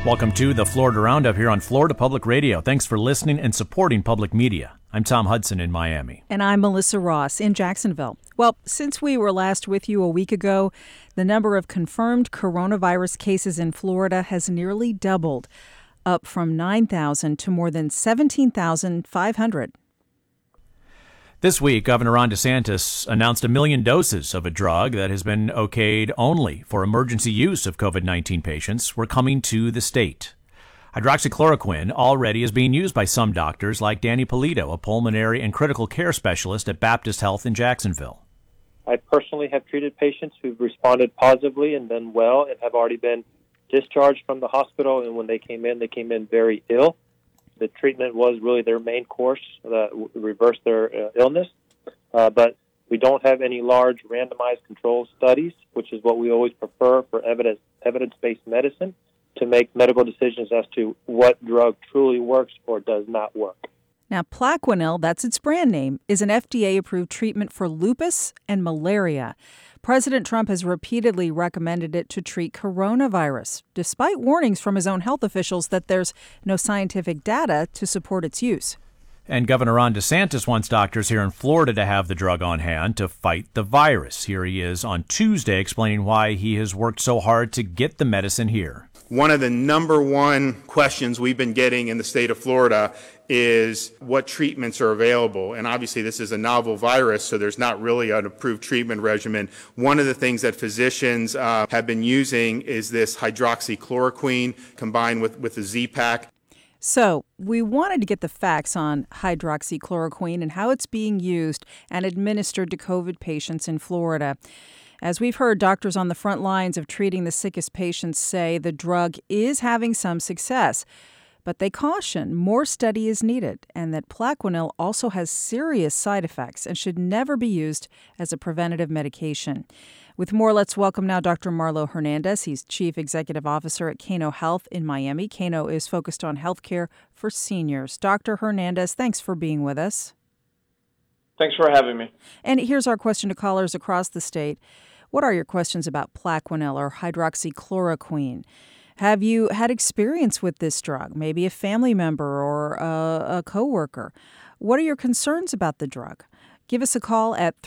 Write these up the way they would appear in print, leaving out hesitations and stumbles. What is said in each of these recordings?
Welcome to the Florida Roundup here on Florida Public Radio. Thanks for listening and supporting public media. I'm Tom Hudson in Miami. And I'm Melissa Ross in Jacksonville. Well, since we were last with you a week ago, the number of confirmed coronavirus cases in Florida has nearly doubled, up from 9,000 to more than 17,500. This week, Governor Ron DeSantis announced 1 million doses of a drug that has been okayed only for emergency use of COVID-19 patients were coming to the state. Hydroxychloroquine already is being used by some doctors like Danny Polito, a pulmonary and critical care specialist at Baptist Health in Jacksonville. I personally have treated patients who've responded positively and done well and have already been discharged from the hospital, and when they came in very ill. The treatment was really their main course that reversed their illness. But we don't have any large randomized control studies, which is what we always prefer for evidence-based medicine to make medical decisions as to what drug truly works or does not work. Now, Plaquenil, that's its brand name, is an FDA-approved treatment for lupus and malaria. President Trump has repeatedly recommended it to treat coronavirus, despite warnings from his own health officials that there's no scientific data to support its use. And Governor Ron DeSantis wants doctors here in Florida to have the drug on hand to fight the virus. Here he is on Tuesday explaining why he has worked so hard to get the medicine here. One of the number one questions we've been getting in the state of Florida is what treatments are available. And obviously this is a novel virus, so there's not really an approved treatment regimen. One of the things that physicians have been using is this hydroxychloroquine combined with the Z-Pak. So we wanted to get the facts on hydroxychloroquine and how it's being used and administered to COVID patients in Florida. As we've heard, doctors on the front lines of treating the sickest patients say the drug is having some success. But they caution more study is needed and that Plaquenil also has serious side effects and should never be used as a preventative medication. With more, let's welcome now Dr. Marlo Hernandez. He's Chief Executive Officer at Cano Health in Miami. Cano is focused on health care for seniors. Dr. Hernandez, thanks for being with us. Thanks for having me. And here's our question to callers across the state. What are your questions about Plaquenil or hydroxychloroquine? Have you had experience with this drug, maybe a family member or a coworker? What are your concerns about the drug? Give us a call at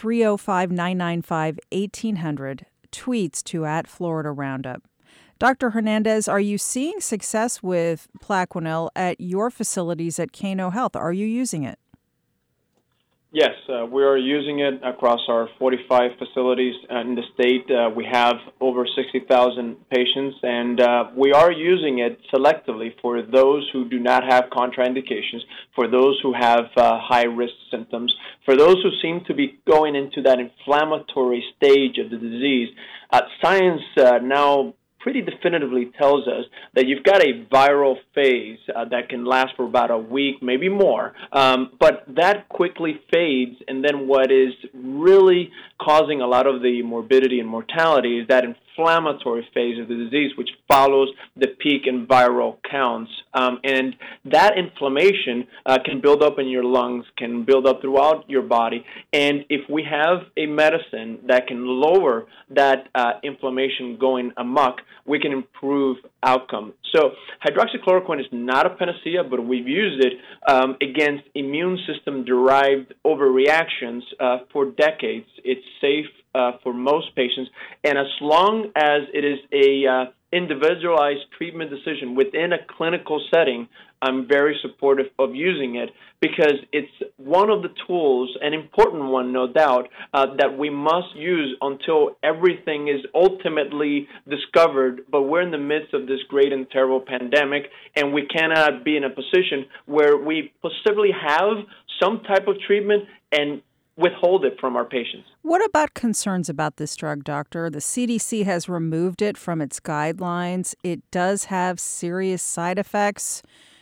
305-995-1800, tweets to @Florida Roundup. Dr. Hernandez, are you seeing success with Plaquenil at your facilities at Cano Health? Are you using it? Yes, we are using it across our 45 facilities in the state. We have over 60,000 patients, and we are using it selectively for those who do not have contraindications, for those who have high-risk symptoms, for those who seem to be going into that inflammatory stage of the disease. Science now pretty definitively tells us that you've got a viral phase that can last for about a week, maybe more, but that quickly fades, and then what is really causing a lot of the morbidity and mortality is that inflammatory phase of the disease, which follows the peak in viral counts. And that inflammation can build up in your lungs, can build up throughout your body. And if we have a medicine that can lower that inflammation going amok, we can improve outcome. So hydroxychloroquine is not a panacea, but we've used it against immune system-derived overreactions for decades. It's safe for most patients, and as long as it is a individualized treatment decision within a clinical setting, I'm very supportive of using it because it's one of the tools, an important one, no doubt, that we must use until everything is ultimately discovered. But we're in the midst of this great and terrible pandemic, and we cannot be in a position where we possibly have some type of treatment and withhold it from our patients. What about concerns about this drug, doctor? The CDC has removed it from its guidelines. It does have serious side effects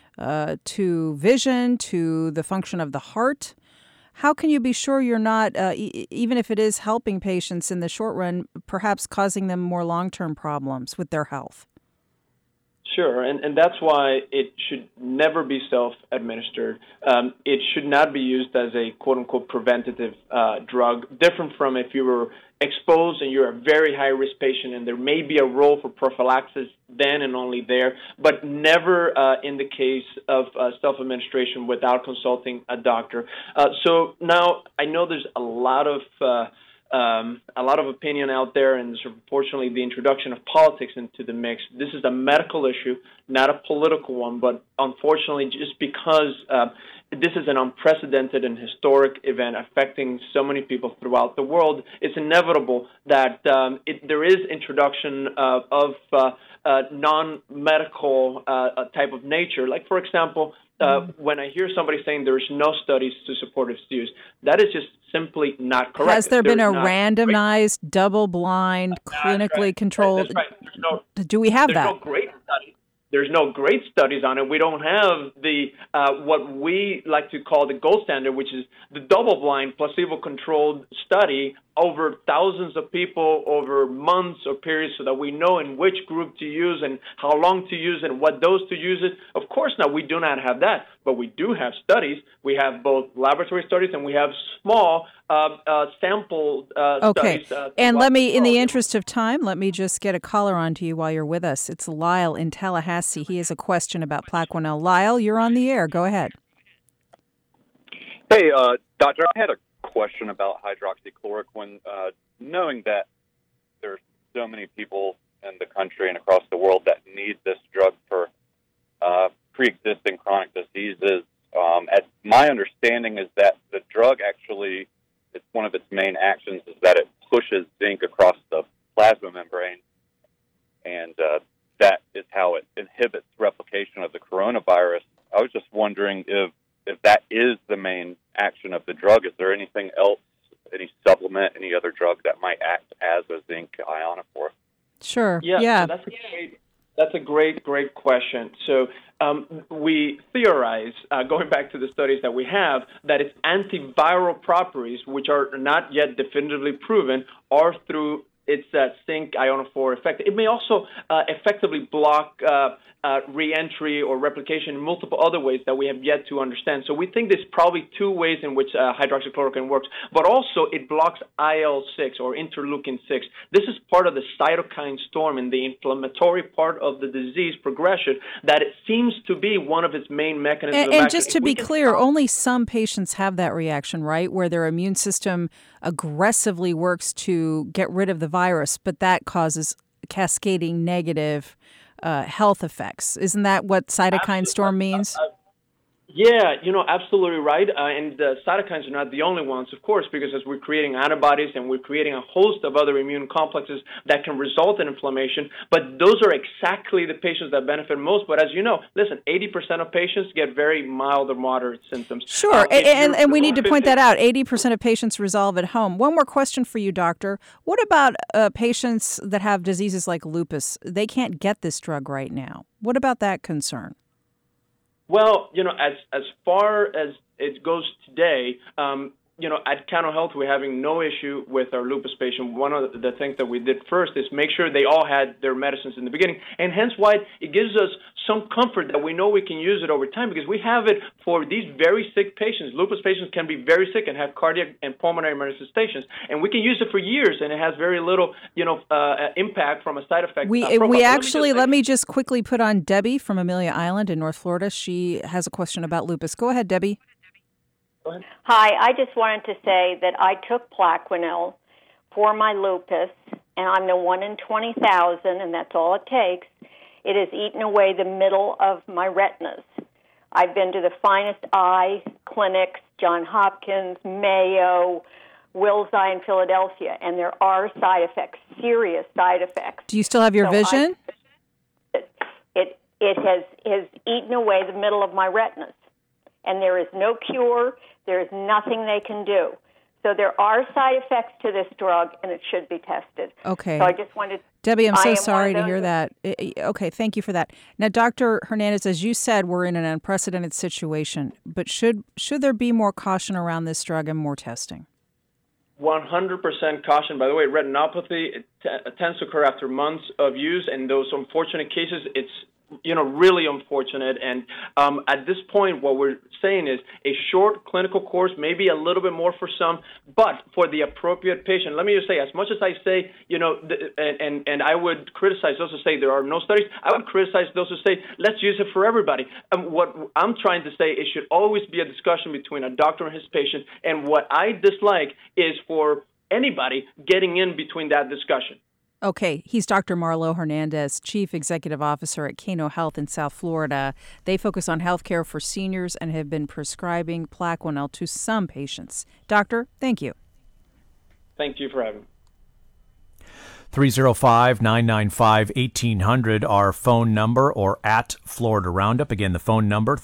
to vision, to the function of the heart. How can you be sure you're not, even if it is helping patients in the short run, perhaps causing them more long-term problems with their health? Sure, and that's why it should never be self-administered. It should not be used as a quote-unquote preventative drug, different from if you were exposed and you're a very high-risk patient, and there may be a role for prophylaxis then and only there, but never in the case of self-administration without consulting a doctor. So now I know there's a lot of opinion out there, and there's unfortunately the introduction of politics into the mix. This is a medical issue, not a political one, but unfortunately just because this is an unprecedented and historic event affecting so many people throughout the world, it's inevitable that there is introduction of non-medical type of nature. Like, for example, when I hear somebody saying there's no studies to support its use, that is just simply not correct. Has there been a randomized, double-blind, clinically controlled? That's right. Do we have that? There's no great study. There's no great studies on it. We don't have the what we like to call the gold standard, which is the double-blind, placebo-controlled study over thousands of people over months or periods, so that we know in which group to use and how long to use it and what dose to use it. Of course, now we do not have that, but we do have studies. We have both laboratory studies and we have small sample okay. studies. And let me, in the interest of time, let me just get a caller onto you while you're with us. It's Lyle in Tallahassee. He has a question about Plaquenil. Lyle, you're on the air. Go ahead. Hey, doctor, I had a question about hydroxychloroquine. Knowing that there's so many people in the country and across the world that need this drug for pre-existing chronic diseases, my understanding is that the drug actually, it's one of its main actions is that it pushes zinc across the plasma membrane, and that is how it inhibits replication of the coronavirus. I was just wondering if that is the main action of the drug. Is there anything else, any supplement, any other drug that might act as a zinc ionophore? Sure. Yeah. So that's a great question. So we theorize, going back to the studies that we have, that its antiviral properties, which are not yet definitively proven, are through its zinc ionophore effect. It may also effectively block re-entry or replication in multiple other ways that we have yet to understand. So we think there's probably two ways in which hydroxychloroquine works, but also it blocks IL-6 or interleukin-6. This is part of the cytokine storm in the inflammatory part of the disease progression that it seems to be one of its main mechanisms of action. And just to be clear, only some patients have that reaction, right, where their immune system aggressively works to get rid of the virus, but that causes cascading negative health effects. Isn't that what cytokine storm means? Yeah, absolutely right. And cytokines are not the only ones, of course, because as we're creating antibodies and we're creating a host of other immune complexes that can result in inflammation, but those are exactly the patients that benefit most. But as you know, listen, 80% of patients get very mild or moderate symptoms. Sure, and we need to point that out. 80% of patients resolve at home. One more question for you, doctor. What about patients that have diseases like lupus? They can't get this drug right now. What about that concern? Well, as far as it goes today, at Cano Health, we're having no issue with our lupus patient. One of the things that we did first is make sure they all had their medicines in the beginning, and hence why it gives us some comfort that we know we can use it over time, because we have it for these very sick patients. Lupus patients can be very sick and have cardiac and pulmonary manifestations, and we can use it for years, and it has very little, impact from a side effect. Let me just quickly put on Debbie from Amelia Island in North Florida. She has a question about lupus. Go ahead, Debbie. Hi, I just wanted to say that I took Plaquenil for my lupus, and I'm the 1 in 20,000, and that's all it takes. It has eaten away the middle of my retinas. I've been to the finest eye clinics, Johns Hopkins, Mayo, Wills Eye in Philadelphia, and there are side effects, serious side effects. Do you still have your vision? It has eaten away the middle of my retinas, and there is no cure. There is nothing they can do. So there are side effects to this drug, and it should be tested. Okay. So I just wanted... Debbie, I'm so sorry to hear that. Okay, thank you for that. Now, Dr. Hernandez, as you said, we're in an unprecedented situation, but should there be more caution around this drug and more testing? 100% caution. By the way, retinopathy tends to occur after months of use, and those unfortunate cases, it's really unfortunate. And at this point, what we're saying is a short clinical course, maybe a little bit more for some, but for the appropriate patient. Let me just say, as much as I say, and I would criticize those who say there are no studies, I would criticize those who say, let's use it for everybody. What I'm trying to say, it should always be a discussion between a doctor and his patient. And what I dislike is for anybody getting in between that discussion. Okay, he's Dr. Marlo Hernandez, Chief Executive Officer at Cano Health in South Florida. They focus on healthcare for seniors and have been prescribing Plaquenil to some patients. Doctor, thank you. Thank you for having me. 305-995-1800, our phone number, or at Florida Roundup. Again, the phone number,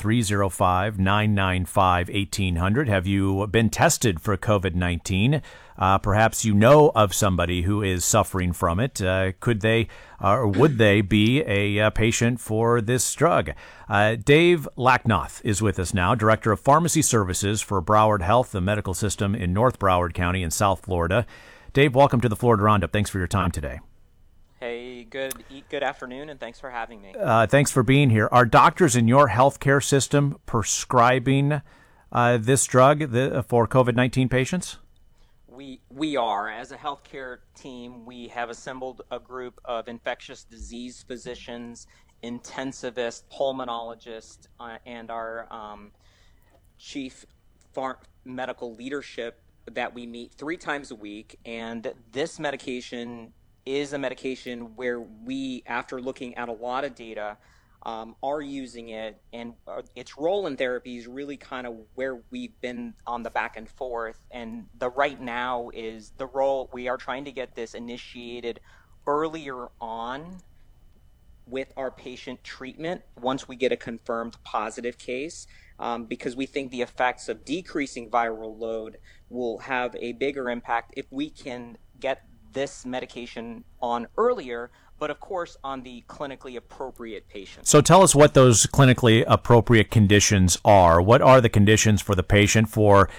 305-995-1800. Have you been tested for COVID-19? Perhaps you know of somebody who is suffering from it. Could they or would they be a patient for this drug? Dave Lacknoth is with us now, Director of Pharmacy Services for Broward Health, the medical system in North Broward County in South Florida. Dave, welcome to the Florida Roundup. Thanks for your time today. Hey, good afternoon, and thanks for having me. Thanks for being here. Are doctors in your healthcare system prescribing this drug for COVID-19 patients? We are. As a healthcare team, we have assembled a group of infectious disease physicians, intensivists, pulmonologists, and our chief medical leadership that we meet 3 times a week. And this medication is a medication where we, after looking at a lot of data, are using it, and its role in therapy is really kind of where we've been on the back and forth. And the right now is the role we are trying to get this initiated earlier on with our patient treatment once we get a confirmed positive case, because we think the effects of decreasing viral load will have a bigger impact if we can get this medication on earlier, but of course on the clinically appropriate patients. So tell us what those clinically appropriate conditions are. What are the conditions for the patient, for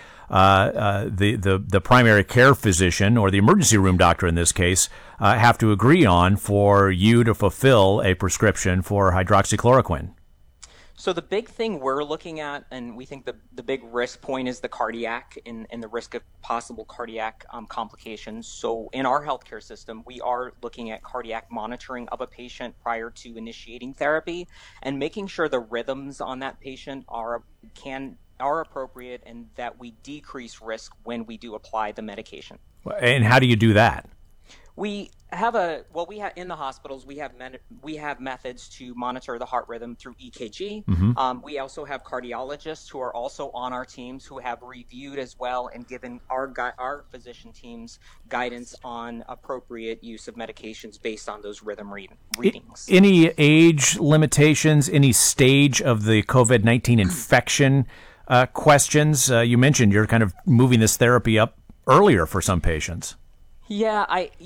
the primary care physician or the emergency room doctor in this case have to agree on for you to fulfill a prescription for hydroxychloroquine? So the big thing we're looking at, and we think the big risk point, is the cardiac and the risk of possible cardiac complications. So in our healthcare system, we are looking at cardiac monitoring of a patient prior to initiating therapy and making sure the rhythms on that patient are appropriate and that we decrease risk when we do apply the medication. And how do you do that? We have in the hospitals, we have methods to monitor the heart rhythm through EKG. Mm-hmm. We also have cardiologists who are also on our teams who have reviewed as well and given our physician teams guidance on appropriate use of medications based on those rhythm readings. Any age limitations, any stage of the COVID-19 infection questions? You mentioned you're kind of moving this therapy up earlier for some patients. Yeah,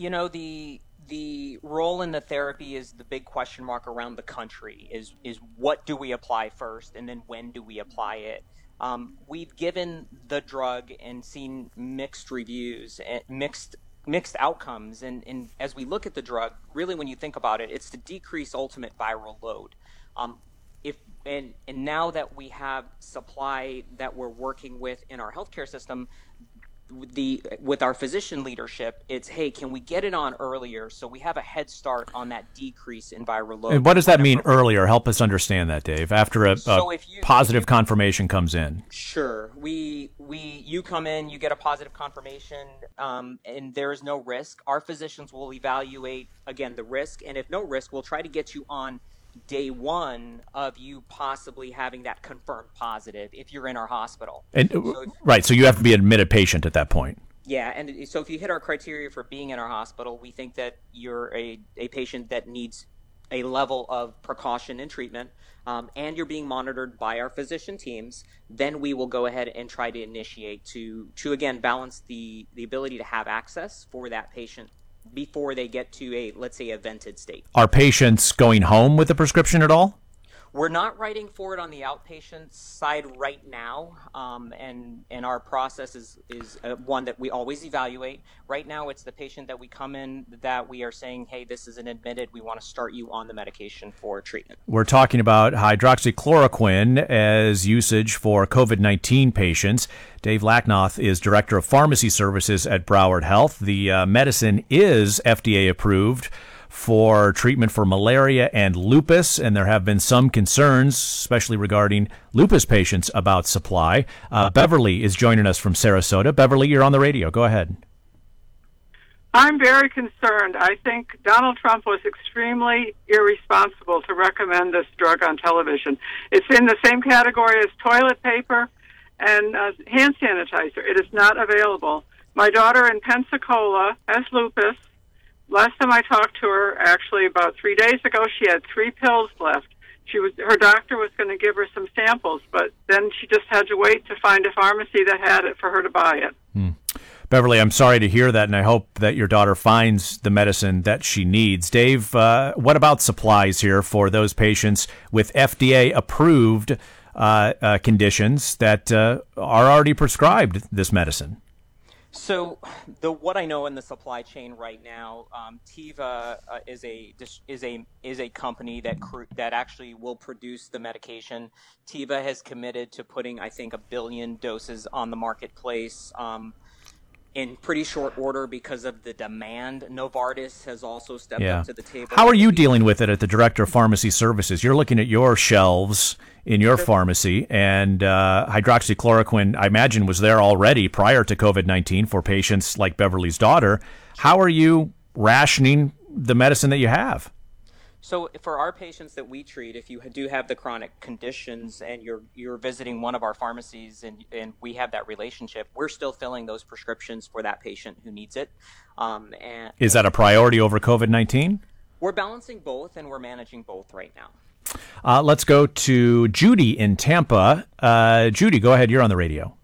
the role in the therapy is the big question mark around the country is what do we apply first, and then when do we apply it? We've given the drug and seen mixed reviews, mixed outcomes, and as we look at the drug, really when you think about it, it's to decrease ultimate viral load. And now that we have supply that we're working with in our healthcare system, with our physician leadership, it's, hey, can we get it on earlier so we have a head start on that decrease in viral load? And what does that mean, earlier? Help us understand that, Dave, after a positive confirmation comes in. Sure. You come in, you get a positive confirmation, and there is no risk. Our physicians will evaluate, again, the risk, and if no risk, we'll try to get you on day one of you possibly having that confirmed positive if you're in our hospital. And so you have to be an admitted patient at that point. Yeah, and so if you hit our criteria for being in our hospital, we think that you're a patient that needs a level of precaution and treatment, and you're being monitored by our physician teams, then we will go ahead and try to initiate to again balance the ability to have access for that patient before they get to let's say, a vented state. Are patients going home with a prescription at all? We're not writing for it on the outpatient side right now, and our process is one that we always evaluate. Right now, it's the patient that we come in that we are saying, hey, this is an admitted, we want to start you on the medication for treatment. We're talking about hydroxychloroquine as usage for COVID-19 patients. Dave Lacknoth is Director of Pharmacy Services at Broward Health. The medicine is FDA approved for treatment for malaria and lupus, and there have been some concerns, especially regarding lupus patients, about supply. Beverly is joining us from Sarasota. Beverly, you're on the radio. Go ahead. I'm very concerned. I think Donald Trump was extremely irresponsible to recommend this drug on television. It's in the same category as toilet paper and hand sanitizer. It is not available. My daughter in Pensacola has lupus. Last time I talked to her, actually about 3 days ago, she had 3 pills left. Her doctor was going to give her some samples, but then she just had to wait to find a pharmacy that had it for her to buy it. Beverly, I'm sorry to hear that, and I hope that your daughter finds the medicine that she needs. Dave, what about supplies here for those patients with FDA-approved conditions that are already prescribed this medicine? So, what I know in the supply chain right now, Teva is a company that actually will produce the medication. Teva has committed to putting, I think, 1 billion doses on the marketplace in pretty short order because of the demand. Novartis has also stepped up to the table. How are you dealing with it at the Director of Pharmacy Services? You're looking at your shelves in your pharmacy, and hydroxychloroquine, I imagine, was there already prior to COVID-19 for patients like Beverly's daughter. How are you rationing the medicine that you have? So for our patients that we treat, if you do have the chronic conditions and you're visiting one of our pharmacies and we have that relationship, we're still filling those prescriptions for that patient who needs it. And is that a priority over COVID-19? We're balancing both, and we're managing both right now. Let's go to Judy in Tampa. Judy, go ahead. You're on the radio.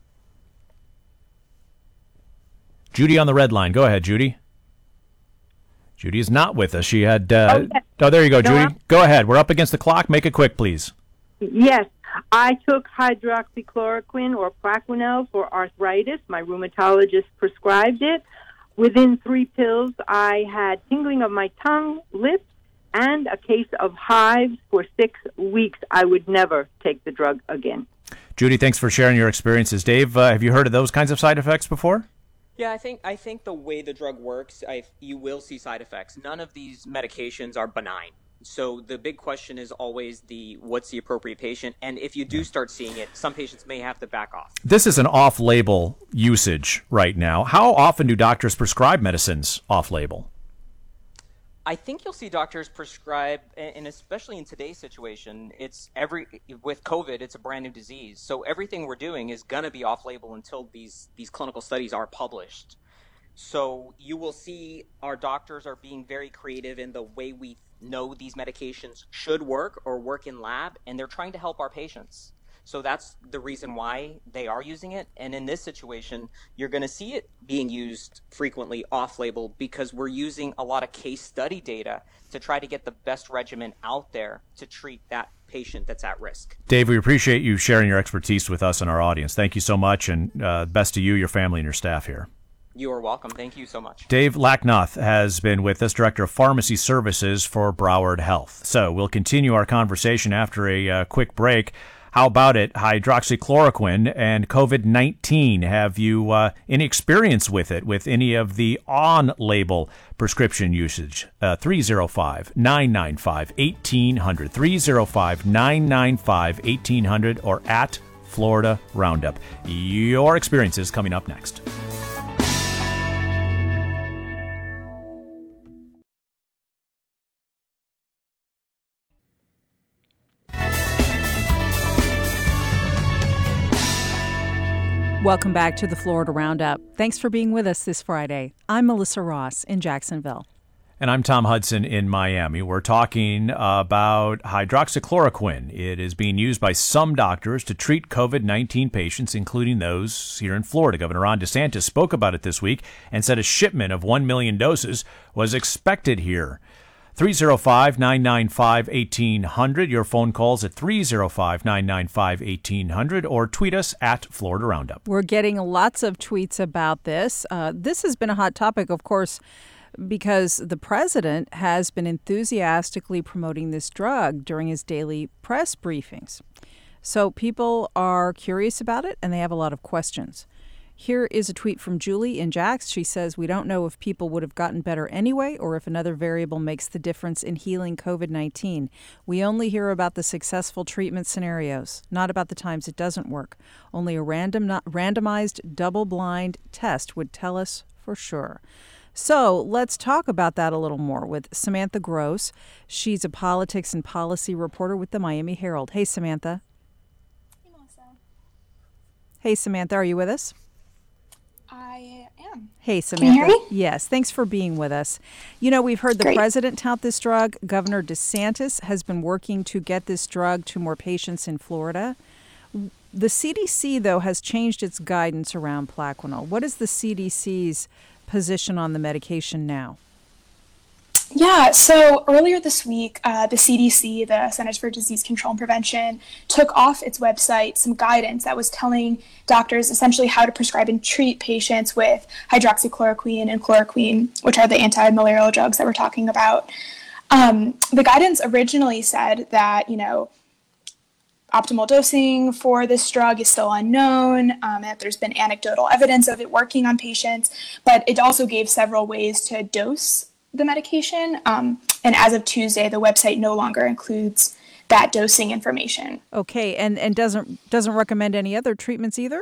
Judy on the red line. Go ahead, Judy. Judy is not with us. She had... Oh, there you go, Judy. Go ahead. We're up against the clock. Make it quick, please. Yes. I took hydroxychloroquine or Plaquenil for arthritis. My rheumatologist prescribed it. Within 3 pills, I had tingling of my tongue, lips, and a case of hives for 6 weeks. I would never take the drug again. Judy, thanks for sharing your experiences. Dave, have you heard of those kinds of side effects before? Yeah, I think the way the drug works, you will see side effects. None of these medications are benign. So the big question is always what's the appropriate patient? And if you do start seeing it, some patients may have to back off. This is an off-label usage right now. How often do doctors prescribe medicines off-label? I think you'll see doctors prescribe, and especially in today's situation, with COVID, it's a brand new disease. So everything we're doing is going to be off-label until these clinical studies are published. So you will see our doctors are being very creative in the way we know these medications should work or work in lab, and they're trying to help our patients. So that's the reason why they are using it. And in this situation, you're going to see it being used frequently off-label because we're using a lot of case study data to try to get the best regimen out there to treat that patient that's at risk. Dave, we appreciate you sharing your expertise with us and our audience. Thank you so much, and best to you, your family, and your staff here. You are welcome. Thank you so much. Dave Lacknoth has been with us, Director of Pharmacy Services for Broward Health. So we'll continue our conversation after a quick break. How about it, hydroxychloroquine and COVID-19? Have you any experience with it, with any of the on-label prescription usage? 305-995-1800, 305-995-1800, or at Florida Roundup. Your experiences coming up next. Welcome back to the Florida Roundup. Thanks for being with us this Friday. I'm Melissa Ross in Jacksonville. And I'm Tom Hudson in Miami. We're talking about hydroxychloroquine. It is being used by some doctors to treat COVID-19 patients, including those here in Florida. Governor Ron DeSantis spoke about it this week and said a shipment of 1 million doses was expected here. 305-995-1800. Your phone calls at 305-995-1800 or tweet us at Florida Roundup. We're getting lots of tweets about this. This has been a hot topic, of course, because the president has been enthusiastically promoting this drug during his daily press briefings. So people are curious about it, and they have a lot of questions. Here is a tweet from Julie in Jax. She says, "We don't know if people would have gotten better anyway or if another variable makes the difference in healing COVID-19. We only hear about the successful treatment scenarios, not about the times it doesn't work. Only a randomized double-blind test would tell us for sure." So let's talk about that a little more with Samantha Gross. She's a politics and policy reporter with the Miami Herald. Hey, Samantha. Hey, Melissa. Hey, Samantha, are you with us? I am. Hey, Samantha. Can you hear me? Yes, thanks for being with us. You know, we've heard the president tout this drug. Governor DeSantis has been working to get this drug to more patients in Florida. The CDC, though, has changed its guidance around Plaquenil. What is the CDC's position on the medication now? Yeah, so earlier this week, the CDC, the Centers for Disease Control and Prevention, took off its website some guidance that was telling doctors essentially how to prescribe and treat patients with hydroxychloroquine and chloroquine, which are the anti-malarial drugs that we're talking about. The guidance originally said that, optimal dosing for this drug is still unknown, that there's been anecdotal evidence of it working on patients, but it also gave several ways to dose the medication, and as of Tuesday, the website no longer includes that dosing information. Okay, and doesn't recommend any other treatments either?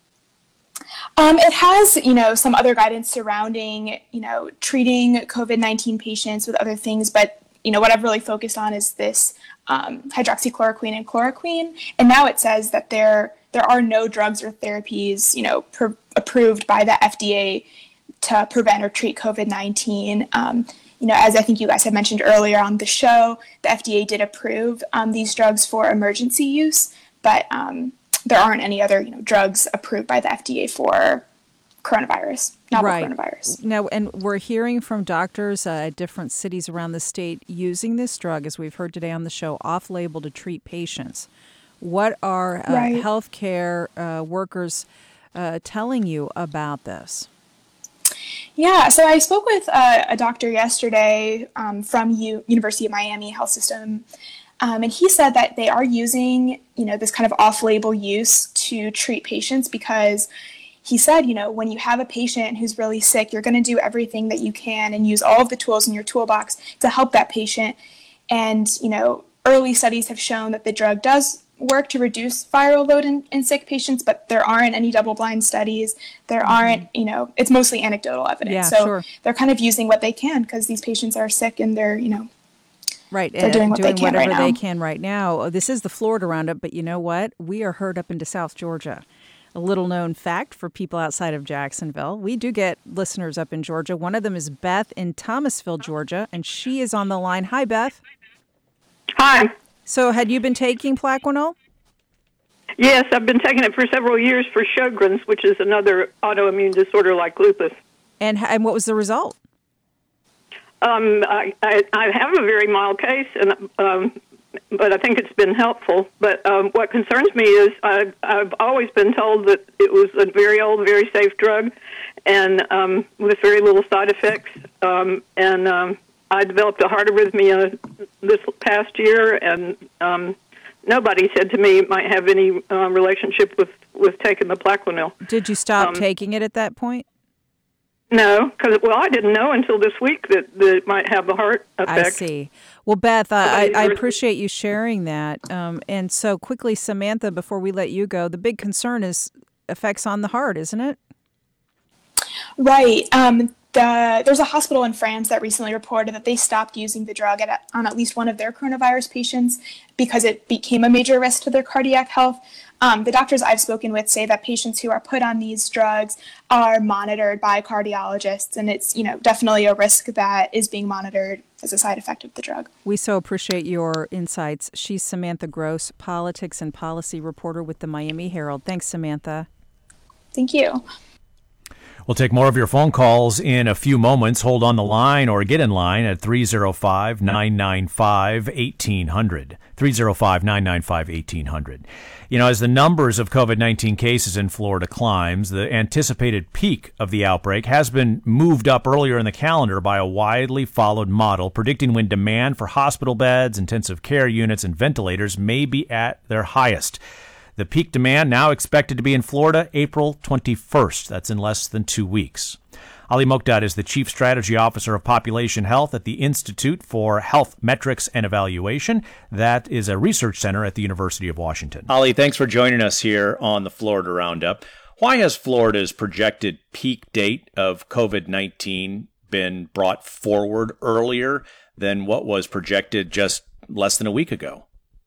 It has, some other guidance surrounding, treating COVID-19 patients with other things, but what I've really focused on is this hydroxychloroquine and chloroquine, and now it says that there are no drugs or therapies, approved by the FDA to prevent or treat COVID-19. As I think you guys had mentioned earlier on the show, the FDA did approve these drugs for emergency use, but there aren't any other drugs approved by the FDA for coronavirus, novel coronavirus. Now, and we're hearing from doctors at different cities around the state using this drug, as we've heard today on the show, off-label to treat patients. What are healthcare workers telling you about this? Yeah, so I spoke with a doctor yesterday from University of Miami Health System, and he said that they are using, this kind of off-label use to treat patients because he said, when you have a patient who's really sick, you're going to do everything that you can and use all of the tools in your toolbox to help that patient. And, early studies have shown that the drug does work to reduce viral load in sick patients, but there aren't any double-blind studies. There aren't, it's mostly anecdotal evidence. Yeah, so sure. They're kind of using what they can because these patients are sick and they're, right. They're doing what they can whatever right now. they can right now. This is the Florida Roundup, but you know what? We are heard up into South Georgia. A little-known fact for people outside of Jacksonville. We do get listeners up in Georgia. One of them is Beth in Thomasville, Georgia, and she is on the line. Hi, Beth. Hi. So had you been taking Plaquenil? Yes, I've been taking it for several years for Sjogren's, which is another autoimmune disorder like lupus. And what was the result? I have a very mild case, but I think it's been helpful. But what concerns me is I've always been told that it was a very old, very safe drug, and with very little side effects. I developed a heart arrhythmia this past year, and nobody said to me it might have any relationship with taking the Plaquenil. Did you stop taking it at that point? No, because, I didn't know until this week that it might have the heart effect. I see. Well, Beth, I appreciate you sharing that. And so quickly, Samantha, before we let you go, the big concern is effects on the heart, isn't it? Right. There's a hospital in France that recently reported that they stopped using the drug on at least one of their coronavirus patients because it became a major risk to their cardiac health. The doctors I've spoken with say that patients who are put on these drugs are monitored by cardiologists, and it's definitely a risk that is being monitored as a side effect of the drug. We so appreciate your insights. She's Samantha Gross, politics and policy reporter with the Miami Herald. Thanks, Samantha. Thank you. We'll take more of your phone calls in a few moments. Hold on the line or get in line at 305-995-1800. 305-995-1800. You know, as the numbers of COVID-19 cases in Florida climbs, the anticipated peak of the outbreak has been moved up earlier in the calendar by a widely followed model predicting when demand for hospital beds, intensive care units, and ventilators may be at their highest. The peak demand now expected to be in Florida April 21st. That's in less than 2 weeks. Ali Mokdad is the Chief Strategy Officer of Population Health at the Institute for Health Metrics and Evaluation. That is a research center at the University of Washington. Ali, thanks for joining us here on the Florida Roundup. Why has Florida's projected peak date of COVID-19 been brought forward earlier than what was projected just less than a week ago?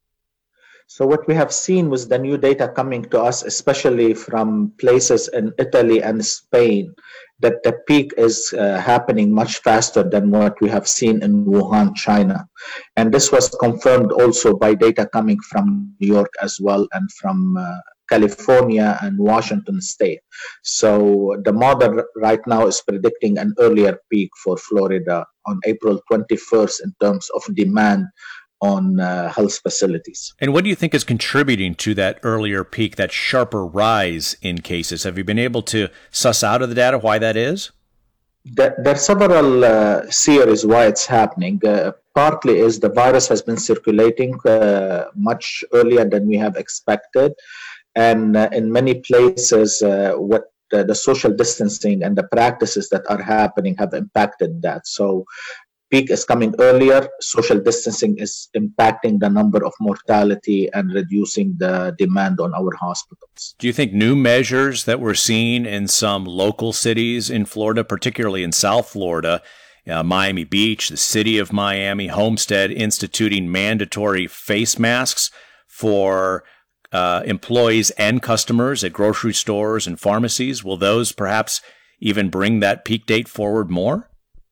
So what we have seen with the new data coming to us, especially from places in Italy and Spain, that the peak is happening much faster than what we have seen in Wuhan, China. And this was confirmed also by data coming from New York as well and from California and Washington State. So the model right now is predicting an earlier peak for Florida on April 21st in terms of demand on health facilities. And what do you think is contributing to that earlier peak, that sharper rise in cases? Have you been able to suss out of the data why that is? There are several theories why it's happening. Partly is the virus has been circulating much earlier than we have expected. And in many places, what the social distancing and the practices that are happening have impacted that. So peak is coming earlier. Social distancing is impacting the number of mortality and reducing the demand on our hospitals. Do you think new measures that we're seeing in some local cities in Florida, particularly in South Florida, Miami Beach, the city of Miami, Homestead, instituting mandatory face masks for employees and customers at grocery stores and pharmacies, will those perhaps even bring that peak date forward more?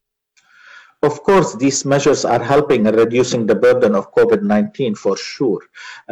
Of course, these measures are helping in reducing the burden of COVID-19 for sure.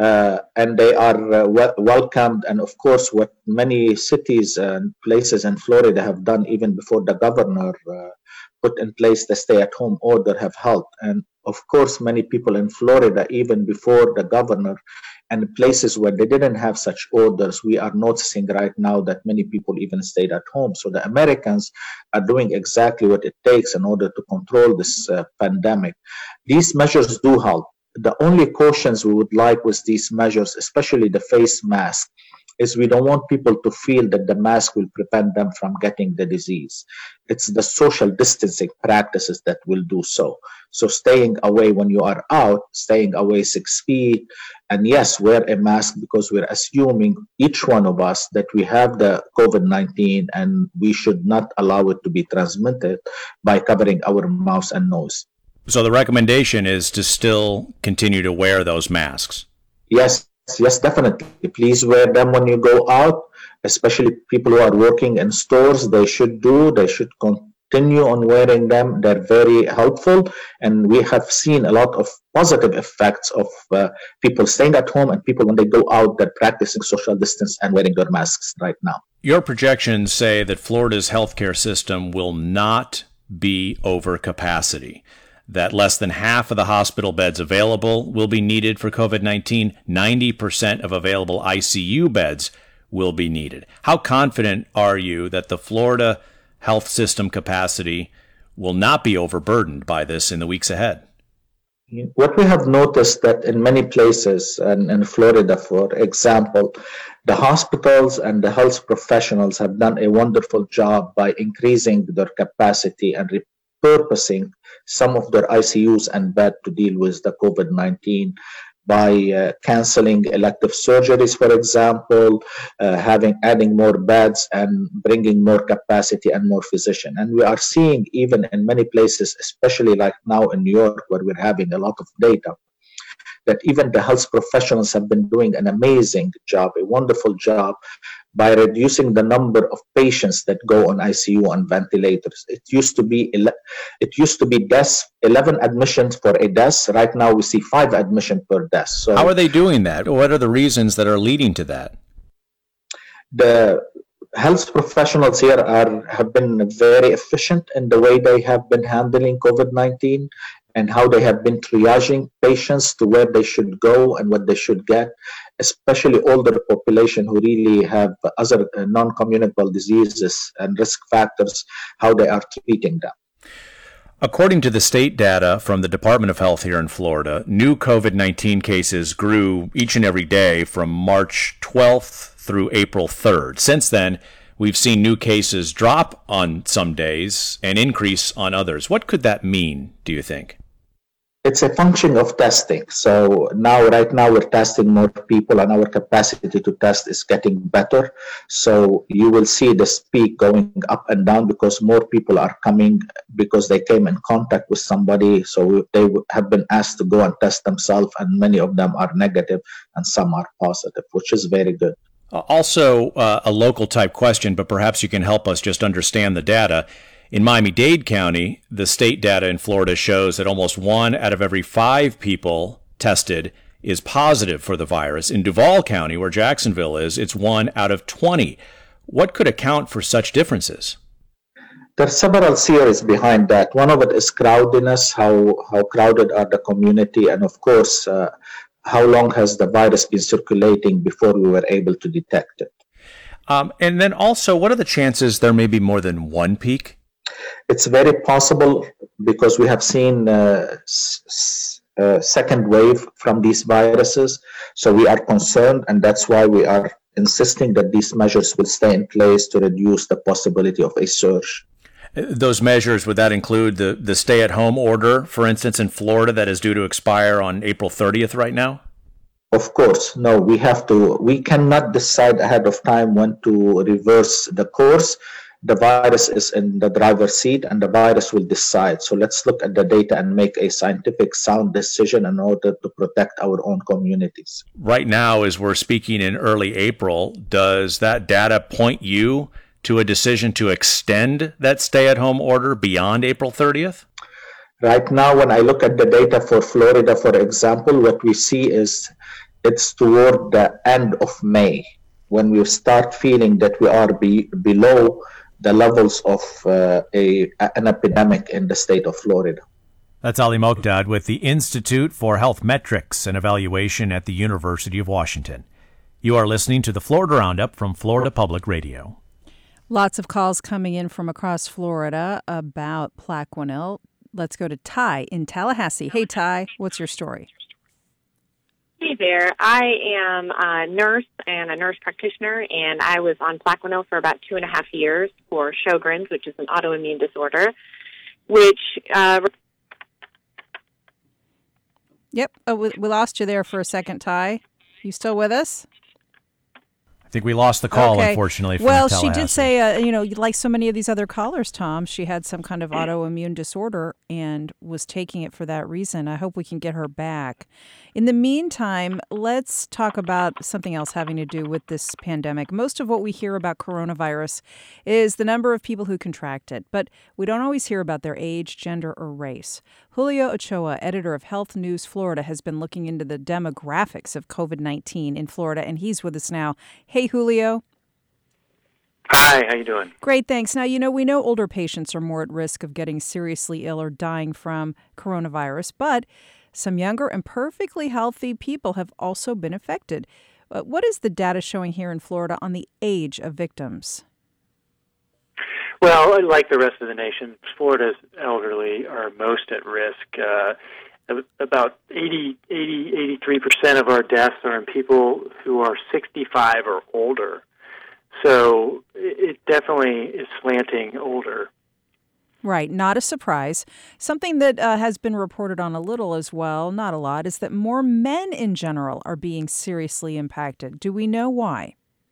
And they are welcomed. And of course, what many cities and places in Florida have done even before the governor put in place the stay-at-home order have helped. And of course, many people in Florida, even before the governor, and places where they didn't have such orders, we are noticing right now that many people even stayed at home. So the Americans are doing exactly what it takes in order to control this pandemic. These measures do help. The only cautions we would like with these measures, especially the face mask, is we don't want people to feel that the mask will prevent them from getting the disease. It's the social distancing practices that will do so. So staying away when you are out, staying away 6 feet, and yes, wear a mask because we're assuming each one of us that we have the COVID-19 and we should not allow it to be transmitted by covering our mouth and nose. So the recommendation is to still continue to wear those masks? Yes, definitely. Please wear them when you go out, especially people who are working in stores. They should continue on wearing them. They're very helpful. And we have seen a lot of positive effects of people staying at home and people when they go out, they're practicing social distance and wearing their masks right now. Your projections say that Florida's healthcare system will not be over capacity, that less than half of the hospital beds available will be needed for COVID-19. 90% of available ICU beds will be needed. How confident are you that the Florida health system capacity will not be overburdened by this in the weeks ahead? What we have noticed that in many places, and in Florida, for example, the hospitals and the health professionals have done a wonderful job by increasing their capacity and repurposing some of their ICUs and bed to deal with the COVID-19 by canceling elective surgeries, for example, adding more beds and bringing more capacity and more physician. And we are seeing even in many places, especially like now in New York, where we're having a lot of data, that even the health professionals have been doing an amazing job, a wonderful job, by reducing the number of patients that go on ICU and ventilators. It used to be 11 admissions for a death. Right now we see 5 admissions per death. So how are they doing that? What are the reasons that are leading to that? The health professionals here have been very efficient in the way they have been handling COVID-19 and how they have been triaging patients to where they should go and what they should get, especially older population who really have other non-communicable diseases and risk factors, how they are treating them. According to the state data from the Department of Health here in Florida, new COVID-19 cases grew each and every day from March 12th through April 3rd. Since then, we've seen new cases drop on some days and increase on others. What could that mean, do you think? It's a function of testing. So right now we're testing more people and our capacity to test is getting better. So you will see this peak going up and down because more people are coming because they came in contact with somebody. So they have been asked to go and test themselves, and many of them are negative and some are positive, which is very good. Also, a local type question, but perhaps you can help us just understand the data. In Miami-Dade County, the state data in Florida shows that almost 1 out of every 5 people tested is positive for the virus. In Duval County, where Jacksonville is, it's 1 out of 20. What could account for such differences? There are several theories behind that. One of it is crowdiness, how crowded are the community, and of course, how long has the virus been circulating before we were able to detect it. And then also, what are the chances there may be more than one peak? It's very possible because we have seen second wave from these viruses. So we are concerned, and that's why we are insisting that these measures will stay in place to reduce the possibility of a surge. Those measures, would that include the stay-at-home order, for instance, in Florida that is due to expire on April 30th right now? Of course, no, we cannot decide ahead of time when to reverse the course. The virus is in the driver's seat and the virus will decide. So let's look at the data and make a scientific sound decision in order to protect our own communities. Right now, as we're speaking in early April, does that data point you to a decision to extend that stay-at-home order beyond April 30th? Right now, when I look at the data for Florida, for example, what we see is it's toward the end of May when we start feeling that we are below the levels of an epidemic in the state of Florida. That's Ali Mokdad with the Institute for Health Metrics and Evaluation at the University of Washington. You are listening to the Florida Roundup from Florida Public Radio. Lots of calls coming in from across Florida about Plaquenil. Let's go to Ty in Tallahassee. Hey, Ty, what's your story? Hey there. I am a nurse and a nurse practitioner, and I was on Plaquenil for about 2.5 years for Sjogren's, which is an autoimmune disorder, which... Yep. Oh, we lost you there for a second, Ty. You still with us? I think we lost the call, unfortunately, from Tallahassee. She did say, like so many of these other callers, Tom, she had some kind of autoimmune disorder and was taking it for that reason. I hope we can get her back. In the meantime, let's talk about something else having to do with this pandemic. Most of what we hear about coronavirus is the number of people who contract it, but we don't always hear about their age, gender, or race. Julio Ochoa, editor of Health News Florida, has been looking into the demographics of COVID-19 in Florida, and he's with us now. Hey, Julio. Hi, how you doing? Great, thanks. Now, we know older patients are more at risk of getting seriously ill or dying from coronavirus, but some younger and perfectly healthy people have also been affected. What is the data showing here in Florida on the age of victims? Well, like the rest of the nation, Florida's elderly are most at risk. About 83% of our deaths are in people who are 65 or older. So it definitely is slanting older. Right, not a surprise. Something that has been reported on a little as well, not a lot, is that more men in general are being seriously impacted. Do we know why?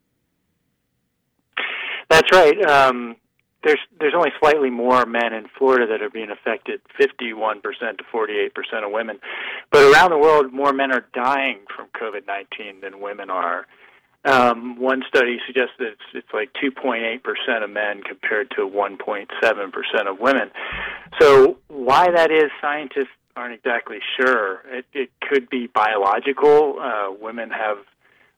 That's right. There's only slightly more men in Florida that are being affected, 51% to 48% of women. But around the world, more men are dying from COVID-19 than women are. One study suggests that it's like 2.8% of men compared to 1.7% of women. So why that is, scientists aren't exactly sure. It could be biological. Women have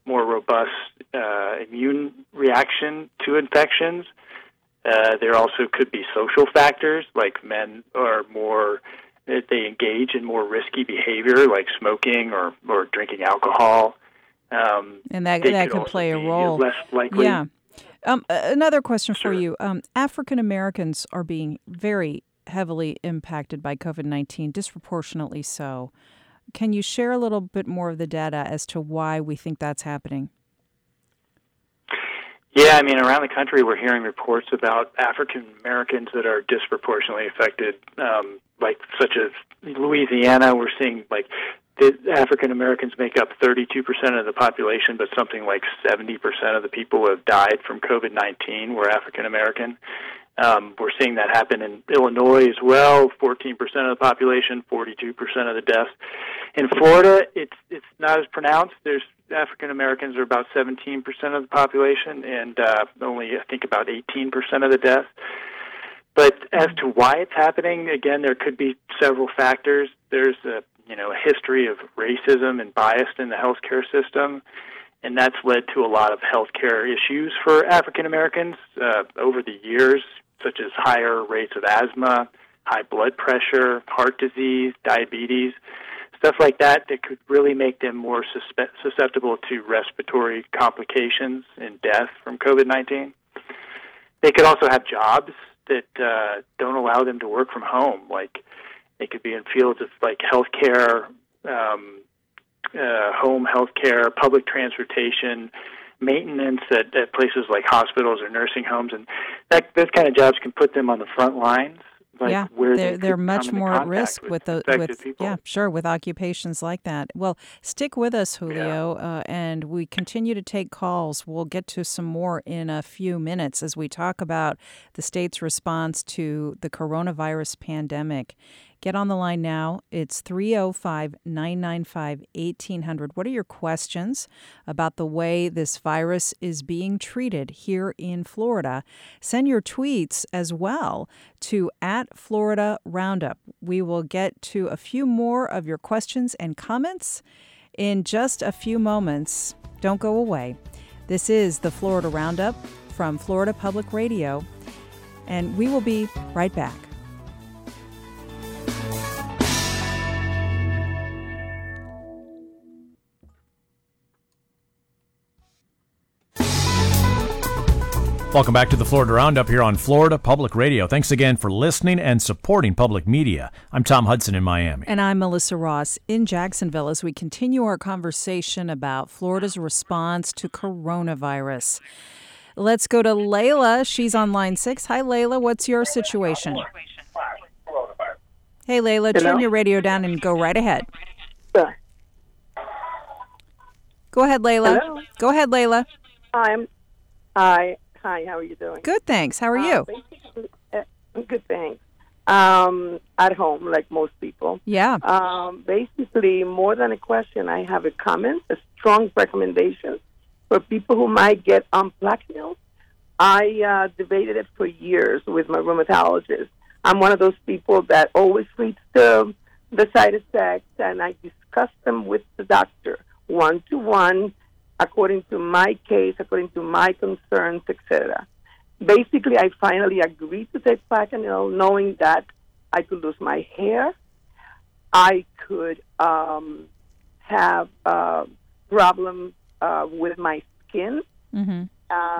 more robust immune reaction to infections. There also could be social factors, like men are more, they engage in more risky behavior, like smoking or drinking alcohol. And that could play a role. Less likely. Yeah. Another question for you. African Americans are being very heavily impacted by COVID-19, disproportionately so. Can you share a little bit more of the data as to why we think that's happening? Yeah, I mean, around the country, we're hearing reports about African Americans that are disproportionately affected, such as Louisiana. We're seeing the African Americans make up 32% of the population, but something like 70% of the people who have died from COVID-19 were African American. We're seeing that happen in Illinois as well. 14% of the population, 42% of the deaths. In Florida, it's not as pronounced. There's African Americans are about 17% of the population, and only I think about 18% of the deaths. But as to why it's happening, again, there could be several factors. There's a history of racism and bias in the healthcare system, and that's led to a lot of healthcare issues for African Americans over the years, such as higher rates of asthma, high blood pressure, heart disease, diabetes, stuff like that could really make them more susceptible to respiratory complications and death from COVID-19. They could also have jobs that don't allow them to work from home, like they could be in fields of like healthcare, home healthcare, public transportation, maintenance at places like hospitals or nursing homes, and those kind of jobs can put them on the front lines. Where they're much more at risk with occupations like that. Well, stick with us, Julio, and we continue to take calls. We'll get to some more in a few minutes as we talk about the state's response to the coronavirus pandemic. Get on the line now. It's 305-995-1800. What are your questions about the way this virus is being treated here in Florida? Send your tweets as well to @FloridaRoundup. We will get to a few more of your questions and comments in just a few moments. Don't go away. This is the Florida Roundup from Florida Public Radio, and we will be right back. Welcome back to the Florida Roundup here on Florida Public Radio. Thanks again for listening and supporting public media. I'm Tom Hudson in Miami. And I'm Melissa Ross in Jacksonville as we continue our conversation about Florida's response to coronavirus. Let's go to Layla. She's on line 6. Hi, Layla. What's your situation? Hey, Layla, turn your radio down and go right ahead. Sure. Go ahead, Layla. Hello? Go ahead, Layla. Hi, how are you doing? Good, thanks. How are you? Good, thanks. At home, like most people. Yeah. Basically, more than a question, I have a comment, a strong recommendation for people who might get on Plaquenil. I debated it for years with my rheumatologist. I'm one of those people that always reads the side effects, and I discuss them with the doctor, one-to-one, according to my case, according to my concerns, etc. Basically, I finally agreed to take Plaquenil, knowing that I could lose my hair, I could have problems with my skin, and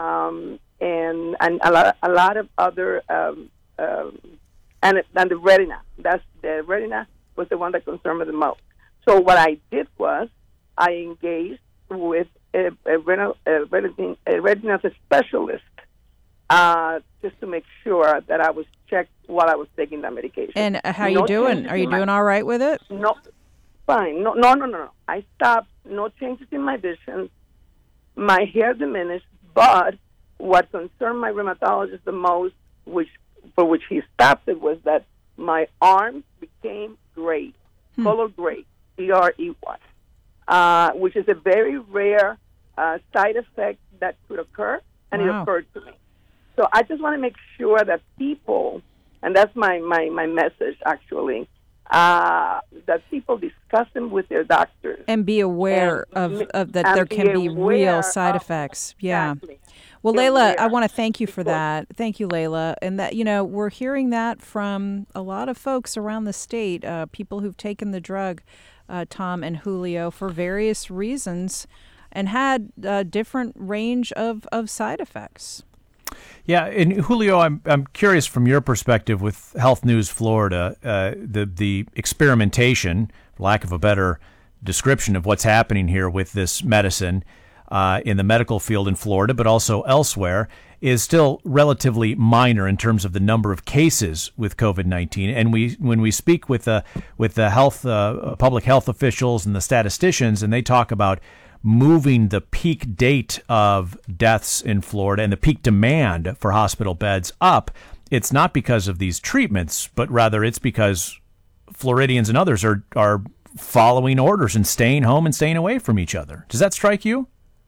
a lot of other, and the retina. The retina was the one that concerned me the most. So what I did was I engaged with a retina specialist just to make sure that I was checked while I was taking the medication. And how are you doing? Are you doing all right with it? No, fine. No. I stopped. No changes in my vision. My hair diminished, but what concerned my rheumatologist the most, for which he stopped it, was that my arms became gray, color gray, Grey, which is a very rare side effect that could occur, and it occurred to me. So I just want to make sure that people, and that's my message actually, that people discuss them with their doctors. And be aware of that there can be real side effects. Yeah. Exactly. Well, Layla, I want to thank you for that. Thank you, Layla. And that, we're hearing that from a lot of folks around the state, people who've taken the drug, Tom and Julio, for various reasons and had a different range of side effects. Yeah, and Julio, I'm curious from your perspective with Health News Florida, the experimentation, for lack of a better description of what's happening here with this medicine in the medical field in Florida, but also elsewhere, is still relatively minor in terms of the number of cases with COVID-19. And when we speak with the public health officials and the statisticians, and they talk about moving the peak date of deaths in Florida and the peak demand for hospital beds up, it's not because of these treatments, but rather it's because Floridians and others are following orders and staying home and staying away from each other. Does that strike you?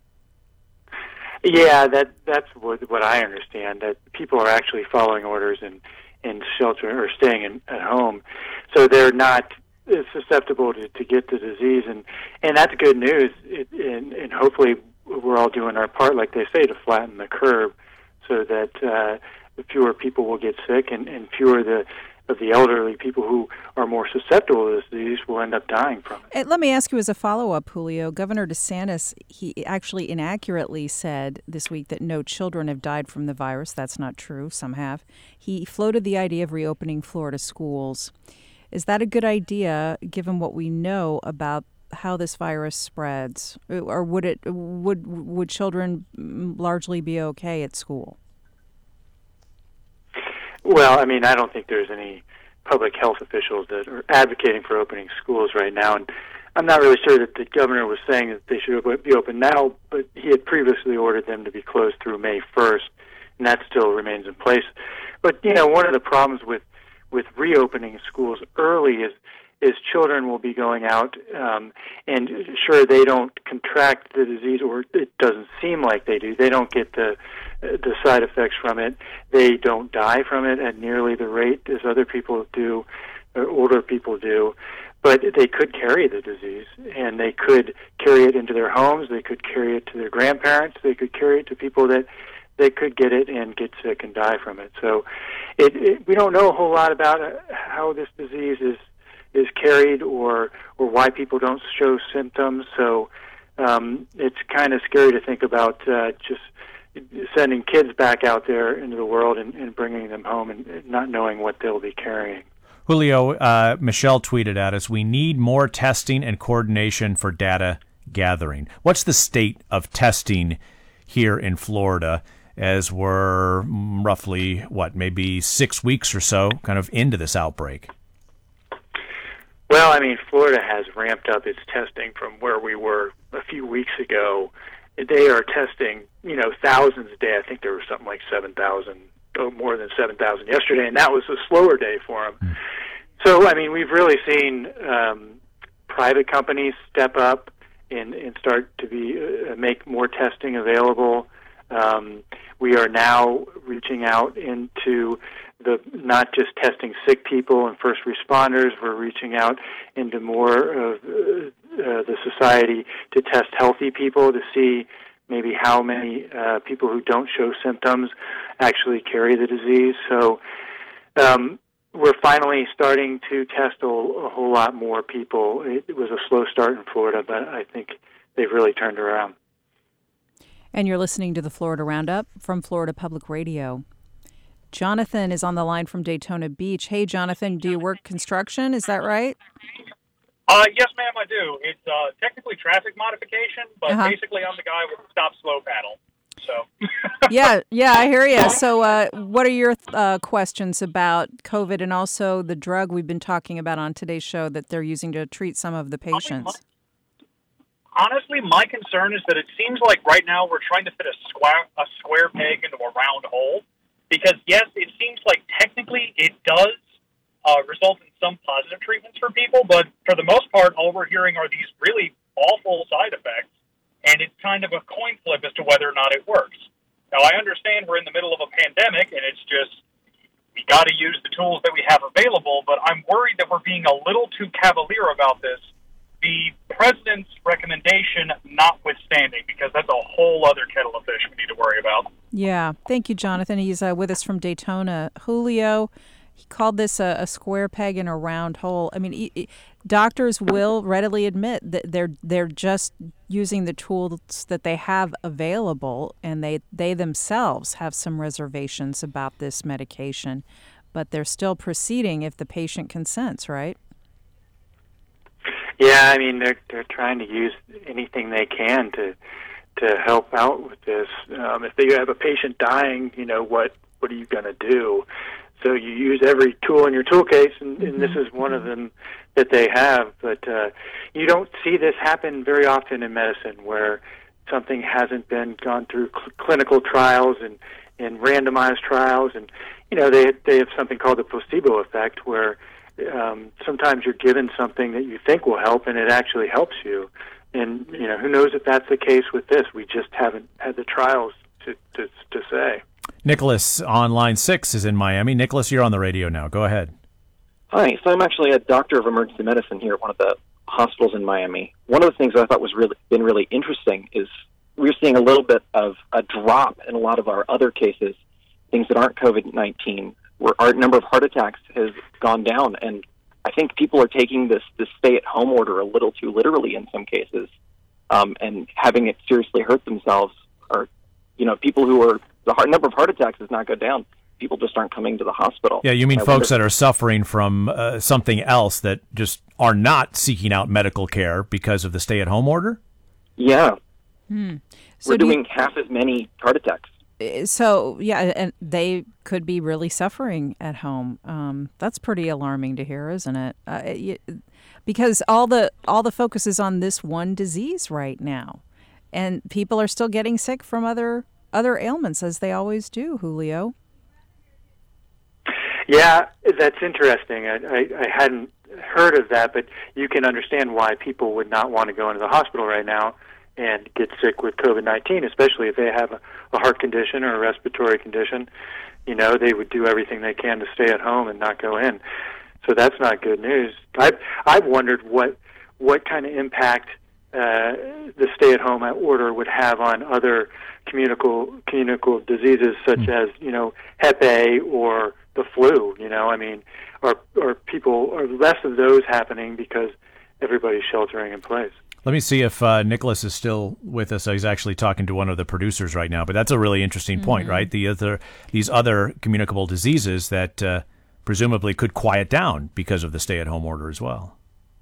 Yeah, that's what I understand, that people are actually following orders and sheltering or staying at home, so they're not susceptible to get the disease, and that's good news. And hopefully we're all doing our part, like they say, to flatten the curve, so that fewer people will get sick, and fewer of the elderly people who are more susceptible to this disease will end up dying from it. Let me ask you as a follow-up, Julio. Governor DeSantis, he actually inaccurately said this week that no children have died from the virus. That's not true. Some have. He floated the idea of reopening Florida schools. Is that a good idea, given what we know about how this virus spreads, or would children largely be okay at school? Well, I mean, I don't think there's any public health officials that are advocating for opening schools right now, and I'm not really sure that the governor was saying that they should be open now, but he had previously ordered them to be closed through May 1st, and that still remains in place. But, one of the problems with reopening schools early is children will be going out, and sure, they don't contract the disease, or it doesn't seem like they do. They don't get the side effects from it. They don't die from it at nearly the rate as other people do, or older people do. But they could carry the disease, and they could carry it into their homes. They could carry it to their grandparents. They could carry it to people that they could get it and get sick and die from it. So we don't know a whole lot about how this disease is carried or why people don't show symptoms. So it's kind of scary to think about just sending kids back out there into the world and bringing them home and not knowing what they'll be carrying. Julio, Michelle tweeted at us, we need more testing and coordination for data gathering. What's the state of testing here in Florida as we're roughly, maybe 6 weeks or so kind of into this outbreak? Well, I mean, Florida has ramped up its testing from where we were a few weeks ago. They are testing, thousands a day. I think there was something like 7,000, more than 7,000 yesterday, and that was a slower day for them. So, I mean, we've really seen private companies step up and start to make more testing available. We are now reaching out into not just testing sick people and first responders. We're reaching out into more of the society to test healthy people to see maybe how many people who don't show symptoms actually carry the disease. So we're finally starting to test a whole lot more people. It was a slow start in Florida, but I think they've really turned around. And you're listening to the Florida Roundup from Florida Public Radio. Jonathan is on the line from Daytona Beach. Hey, Jonathan, do you work construction? Is that right? Yes, ma'am, I do. It's technically traffic modification, but basically I'm the guy with the stop-slow paddle. So. Yeah, I hear you. So what are your questions about COVID and also the drug we've been talking about on today's show that they're using to treat some of the patients? Honestly, my concern is that it seems like right now we're trying to fit a square peg into a round hole. Because, yes, it seems like technically it does result in some positive treatments for people, but for the most part, all we're hearing are these really awful side effects, and it's kind of a coin flip as to whether or not it works. Now, I understand we're in the middle of a pandemic, and it's just we got to use the tools that we have available, but I'm worried that we're being a little too cavalier about this the president's recommendation notwithstanding, because that's a whole other kettle of fish we need to worry about. Yeah. Thank you, Jonathan. He's with us from Daytona. Julio, he called this a square peg in a round hole. I mean, doctors will readily admit that they're just using the tools that they have available, and they themselves have some reservations about this medication, but they're still proceeding if the patient consents, right? Yeah, I mean, they're trying to use anything they can to help out with this. If you have a patient dying, what are you going to do? So you use every tool in your toolcase, and this is one of them that they have. But you don't see this happen very often in medicine, where something hasn't been gone through clinical trials and randomized trials. And, they have something called the placebo effect, where sometimes you're given something that you think will help, and it actually helps you. And, who knows if that's the case with this? We just haven't had the trials to say. Nicholas on line 6 is in Miami. Nicholas, you're on the radio now. Go ahead. Hi. So I'm actually a doctor of emergency medicine here at one of the hospitals in Miami. One of the things that I thought was really interesting is we're seeing a little bit of a drop in a lot of our other cases, things that aren't COVID-19, where our number of heart attacks has gone down. And I think people are taking this stay-at-home order a little too literally in some cases, and having it seriously hurt themselves. Or, people who are, the number of heart attacks has not gone down. People just aren't coming to the hospital. Yeah, you mean folks that are suffering from something else that just are not seeking out medical care because of the stay-at-home order? Yeah. So we're doing half as many heart attacks. So, yeah, and they could be really suffering at home. That's pretty alarming to hear, isn't it? Because all the focus is on this one disease right now, and people are still getting sick from other ailments, as they always do, Julio. Yeah, that's interesting. I hadn't heard of that, but you can understand why people would not want to go into the hospital right now and get sick with COVID-19, especially if they have a heart condition or a respiratory condition. They would do everything they can to stay at home and not go in. So that's not good news. I've wondered what kind of impact the stay-at-home order would have on other communicable diseases such as, Hep A or the flu. Are less of those happening because everybody's sheltering in place? Let me see if Nicholas is still with us. He's actually talking to one of the producers right now, but that's a really interesting point, right? These other communicable diseases that presumably could quiet down because of the stay-at-home order as well.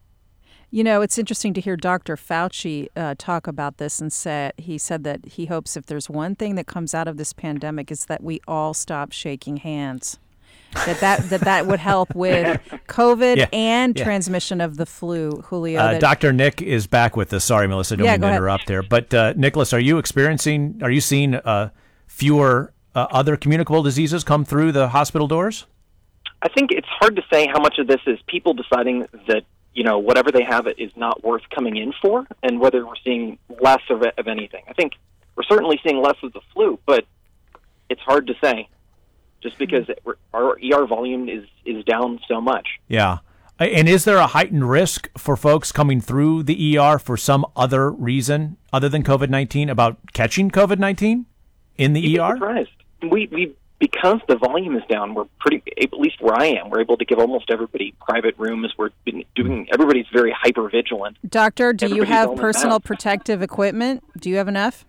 It's interesting to hear Dr. Fauci talk about this, and he said that he hopes if there's one thing that comes out of this pandemic is that we all stop shaking hands. That would help with COVID and transmission of the flu, Julio. Dr. Nick is back with us. Sorry, Melissa, don't mean to interrupt there. But Nicholas, are you seeing fewer other communicable diseases come through the hospital doors? I think it's hard to say how much of this is people deciding that, whatever they have is not worth coming in for, and whether we're seeing less of anything. I think we're certainly seeing less of the flu, but it's hard to say. Just because our ER volume is down so much. Yeah. And is there a heightened risk for folks coming through the ER for some other reason other than COVID-19 about catching COVID-19 in the ER? Surprised. We because the volume is down, we're at least where I am, we're able to give almost everybody private rooms. Everybody's very hyper vigilant. Doctor, do you have personal protective equipment? Do you have enough?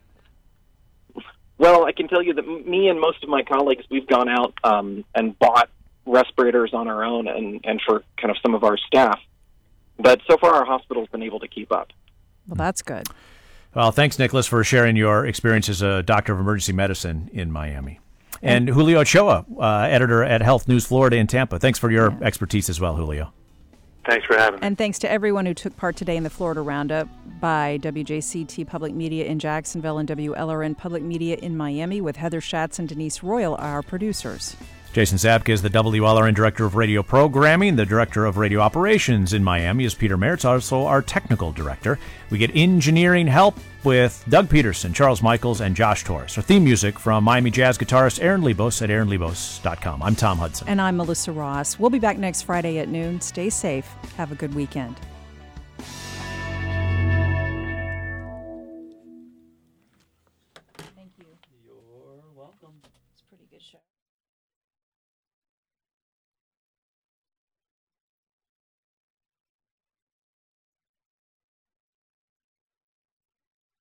Well, I can tell you that me and most of my colleagues, we've gone out and bought respirators on our own and for kind of some of our staff. But so far, our hospital's been able to keep up. Well, that's good. Well, thanks, Nicholas, for sharing your experience as a doctor of emergency medicine in Miami. And Julio Ochoa, editor at Health News Florida in Tampa. Thanks for your expertise as well, Julio. Thanks for having me. And thanks to everyone who took part today in the Florida Roundup by WJCT Public Media in Jacksonville and WLRN Public Media in Miami, with Heather Schatz and Denise Royal, our producers. Jason Zabka is the WLRN Director of Radio Programming. The Director of Radio Operations in Miami is Peter Mertz, also our Technical Director. We get engineering help with Doug Peterson, Charles Michaels, and Josh Torres. Our theme music from Miami jazz guitarist Aaron Lebos at aaronlebos.com. I'm Tom Hudson. And I'm Melissa Ross. We'll be back next Friday at noon. Stay safe. Have a good weekend. welcome. It's a pretty good show.